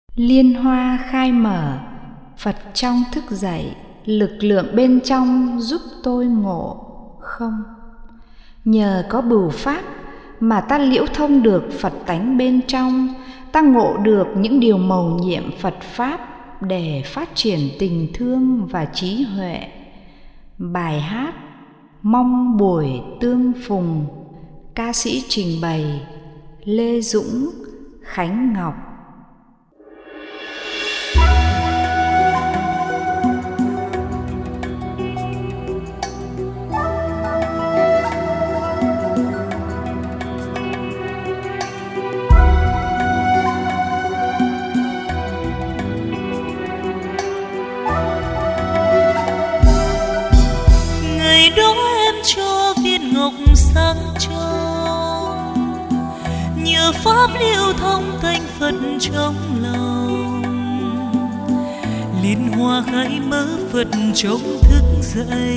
Liên hoa khai mở, Phật trong thức dậy, lực lượng bên trong giúp tôi ngộ không. Nhờ có bửu pháp mà ta liễu thông được Phật tánh bên trong, ta ngộ được những điều mầu nhiệm Phật pháp để phát triển tình thương và trí huệ. Bài hát Mong buổi tương phùng, ca sĩ trình bày Lê Dũng, Khánh Ngọc. Ngày đó em cho viên ngọc sáng trong, nhờ pháp liễu thông thành Phật trong lòng. Liên hoa khai mở, Phật trong thức dậy,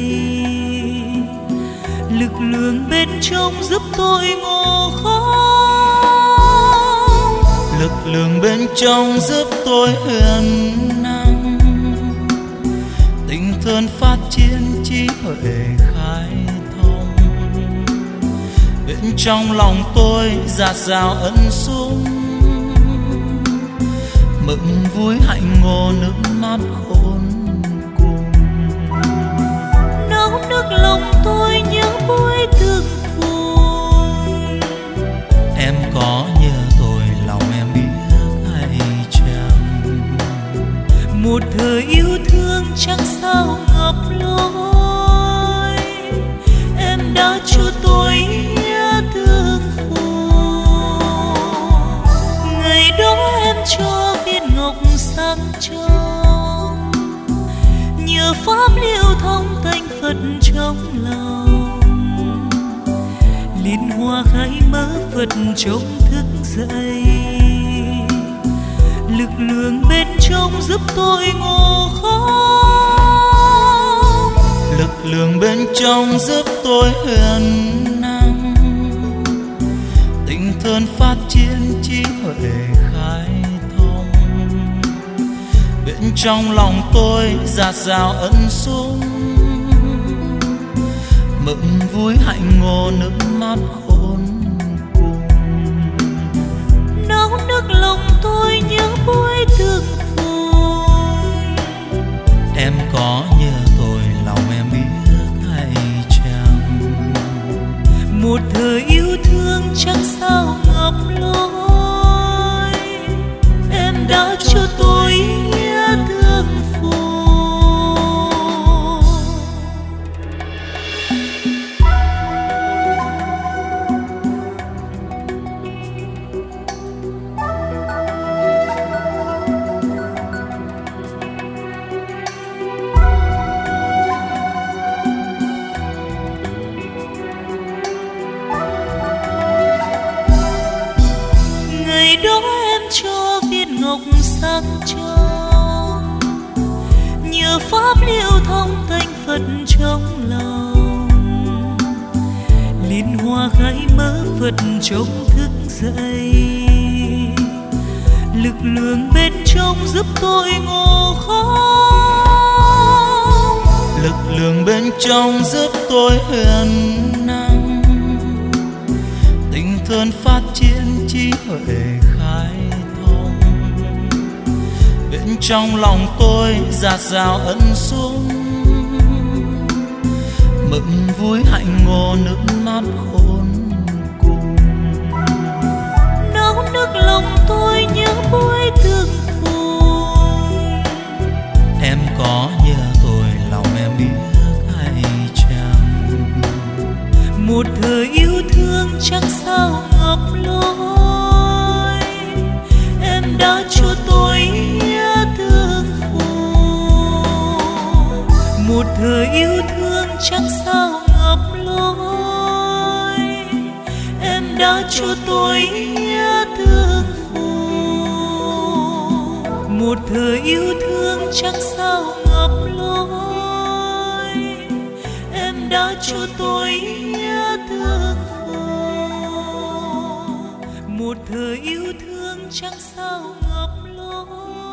lực lượng bên trong giúp tôi ngộ không. Lực lượng bên trong giúp tôi huyền năng, tình thân phát triển trí huệ khai thông. Bên trong lòng tôi dạt dào ân sung, mừng vui hạnh ngộ nước mắt khôn cùng. Náo nước lòng tôi nhớ buổi tương phùng, Em có nhớ tôi lòng em biết hay chăng? một thời yêu thương chẳng sao ngập lối. Em đã cho tôi nhớ tương phùng, ngày đó em cho viên ngọc sáng trong, nhờ pháp liễu thông thành Phật trong lòng. Liên hoa khai mở, Phật trong thức dậy, lực lượng bên trong giúp tôi ngộ không. Lực lượng bên trong giúp tôi huyền năng, tình thân phát triển trí huệ khai thông. Bên trong lòng tôi dạt dào ân sung, mừng vui hạnh ngộ nước mắt khôn cùng. Náo nước lòng tôi nhớ buổi tương phùng, Em có nhớ tôi lòng em biết hay chăng? một thời yêu thương chẳng sao ngập lối. Em đã cho tôi nhớ tương phùng. Ngày đó em cho viên ngọc sáng trong, nhờ pháp liễu thông thành Phật trong lòng. Liên hoa khai mở, Phật trong thức dậy, lực lượng bên trong giúp tôi ngộ không. Lực lượng bên trong giúp tôi huyền năng, tình thân phát triển trí huệ khai thông. Bên trong lòng tôi dạt dào ân sung, mừng vui hạnh ngộ nước mắt khôn cùng. Náo nước lòng tôi nhớ buổi tương phùng, Em có nhớ tôi lòng em biết hay chăng? một thời yêu thương chẳng sao ngập lối. Em đã cho tôi nhớ tương phùng, một thời yêu thương chẳng sao ngập lối. Em đã cho tôi nhớ tương phùng, một thời yêu thương chẳng sao ngập lối. Em đã cho tôi nhớ tương phùng, một thời yêu thương chẳng sao ngập lối. gió